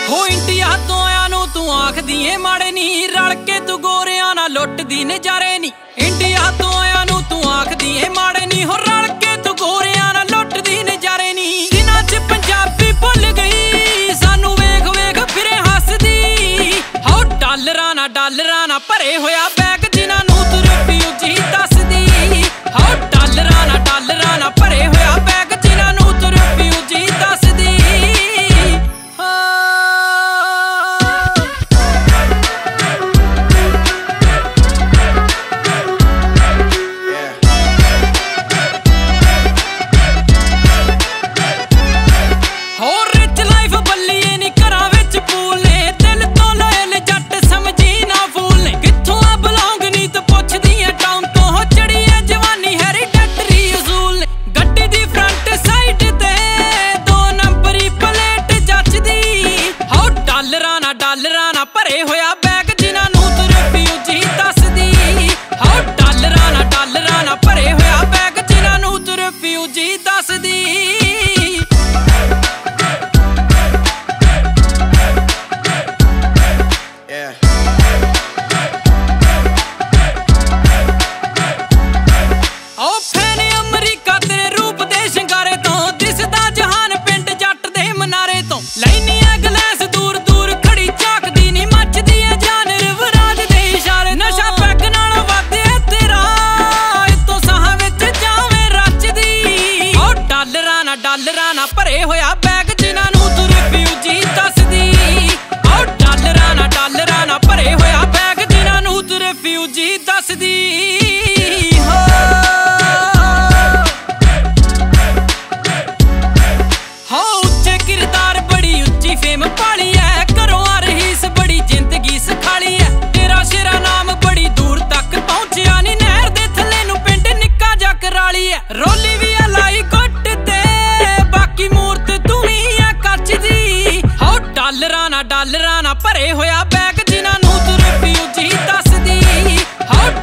ਹੋ ਇੰਡੀਆ ਤੋਂ ਆਇਆ ਨੂੰ ਤੂੰ ਆਖਦੀ ਏ ਮਾੜੇ ਨੀ, ਰਲ ਕੇ ਤੂੰ ਗੋਰਿਆਂ ਨਾਲ ਲੁੱਟਦੀ ਨਜ਼ਾਰੇ ਨੀ। ਇੰਡੀਆ ਤੋਂ ਆਇਆ ਨੂੰ ਤੂੰ ਆਖਦੀ ਏ ਮਾੜੇ ਨੀ, ਹੋ ਰਲ ਕੇ ਤੂੰ ਗੋਰਿਆਂ ਨਾਲ ਲੁੱਟਦੀ ਨਜ਼ਾਰੇ ਨੀ। ਦਿਨਾਂ 'ਚ ਪੰਜਾਬੀ ਭੁੱਲ ਗਈ ਸਾਨੂੰ ਵੇਖ ਵੇਖ ਫਿਰੇ ਹੱਸਦੀ। ਹੋ ਡਾਲਰਾਂ ਨਾਲ ਭਰੇ ਹੋਇਆ ਬੈਗ ਜਿਨ੍ਹਾਂ ਨੂੰ ਤੂੰ ਰਿਫਿਊਜੀ ਦੱਸਦੀ। ਹੋ ਡਾਲਰਾਂ ਨਾਲ ਭਰੇ ਹੋਇਆ ਬੈਗ ਜਿਨ੍ਹਾਂ ਨੂੰ ਤੂੰ ਰਿਫਿਊਜੀ ਦੱਸਦੀ। ਡਾਲਰਾਂ ਨਾਲ ਭਰੇ ਹੋਇਆ ਬੈਗ ਜਿਨ੍ਹਾਂ ਨੂੰ ਤੂੰ ਰਿਫਿਊਜੀ ਦੱਸਦੀ। ਹੋ ਡਾਲਰਾਂ ਨਾਲ ਭਰੇ ਹੋਇਆ ਬੈਗ ਜਿਨ੍ਹਾਂ ਨੂੰ ਤੂੰ ਰਿਫਿਊਜੀ ਦੱਸਦੀ। ਅਮਰੀਕਾ ਤੇਰੇ ਰੂਪ ਦੇ ਸ਼ਿੰਗਾਰੇ ਤੋਂ ਦਿਸਦਾ ਜਹਾਨ ਪਿੰਡ ਜੱਟ ਦੇ ਮਨਾਰੇ ਤੋਂ। ਲੈਨੀ ਆ ਗਲਾਸ ਦੂਰ ਦੂਰ ਖੜੀ ਝਾਕਦੀ ਨੀ ਮੱਚਦੀ ਏ ਜਾਨ ਰਵਰਾਜ ਦੇ ਇਸ਼ਾਰੇ। ਨਸ਼ਾ ਪੈਗ ਨਾਲ ਵਧਿਆ ਤੇਰਾ ਇਤੋਂ ਸਾਹਾਂ ਵਿੱਚ ਜਾਵੇਂ ਰਚਦੀ। ਹੋ ਡਾਲਰਾਂ ਨਾਲ ਭਰੇ ਹੋਇਆ ਬੈਗ ਜਿਨ੍ਹਾਂ ਨੂੰ ਤੂੰ ਰਿਫਿਊਜੀ ਦੱਸਦੀ। ਹੋ ਡਾਲਰਾਂ ਨਾਲ ਭਰੇ ਹੋਇਆ ਬੈਗ ਜਿਨ੍ਹਾਂ ਨੂੰ ਤੂੰ ਰਿਫਿਊਜੀ ਦੱਸਦੀ। ਫੇਮ ਪਾਲੀ ਐ ਘਰੋਂ ਆ ਰਹੀਸ ਬੜੀ ਜ਼ਿੰਦਗੀ ਸਖਾਲੀ ਐ। ਤੇਰਾ ਸ਼ੇਰਾ ਨਾਮ ਬੜੀ ਦੂਰ ਤੱਕ ਪਹੁੰਚਿਆ ਨੀ, ਨਹਿਰ ਦੇ ਥੱਲੇ ਨੂੰ ਪਿੰਡ ਨਿੱਕਾ ਜਿਹਾ ਕਰਾਲੀ ਐ। ਰੋਲੀ ਵੀ ਆ ਲਾਈ ਗੁੱਟ ਤੇ ਬਾਕੀ ਮੂਰਤ ਤੂੰ ਹੀ ਐ ਕੱਚ ਦੀ। ਹੋ ਡਾਲਰਾਂ ਨਾਲ ਭਰੇ ਹੋਇਆ ਬੈਗ ਜਿਨ੍ਹਾਂ ਨੂੰ ਤੂੰ ਰਿਫਿਊਜੀ ਦੱਸਦੀ। ਹੋ